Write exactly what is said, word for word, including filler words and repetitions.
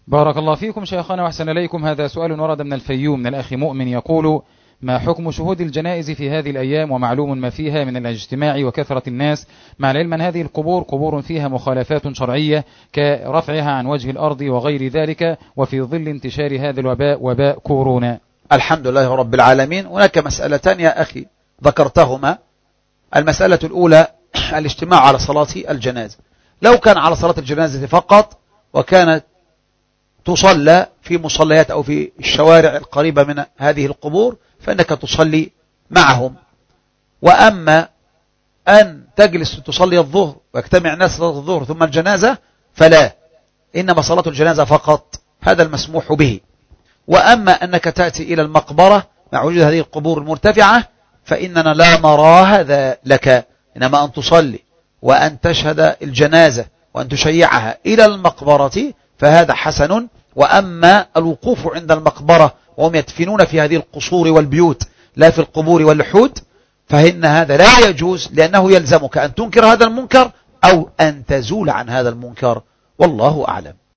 بارك الله فيكم شيخنا وأحسن إليكم. هذا سؤال ورد من الفيوم من الأخ مؤمن يقول: ما حكم شهود الجنائز في هذه الأيام، ومعلوم ما فيها من الاجتماع وكثرة الناس، مع العلم أن هذه القبور قبور فيها مخالفات شرعية كرفعها عن وجه الأرض وغير ذلك، وفي ظل انتشار هذا الوباء وباء كورونا؟ الحمد لله رب العالمين. هناك مسألتان يا أخي ذكرتهما. المسألة الأولى الاجتماع على صلاة الجنازة. لو كان على صلاة الجنازة فقط وكانت تصلى في مصليات أو في الشوارع القريبة من هذه القبور فإنك تصلي معهم. وأما أن تجلس تصلي الظهر ويجتمع الناس صلاة الظهر ثم الجنازة فلا، إنما صلاة الجنازة فقط، هذا المسموح به. وأما أنك تأتي إلى المقبرة مع وجود هذه القبور المرتفعة فإننا لا نراها لك، إنما أن تصلي وأن تشهد الجنازة وأن تشيعها إلى المقبرة فهذا حسن. وأما الوقوف عند المقبرة وهم يدفنون في هذه القصور والبيوت لا في القبور واللحود فإن هذا لا يجوز، لأنه يلزمك أن تنكر هذا المنكر أو أن تزول عن هذا المنكر، والله أعلم.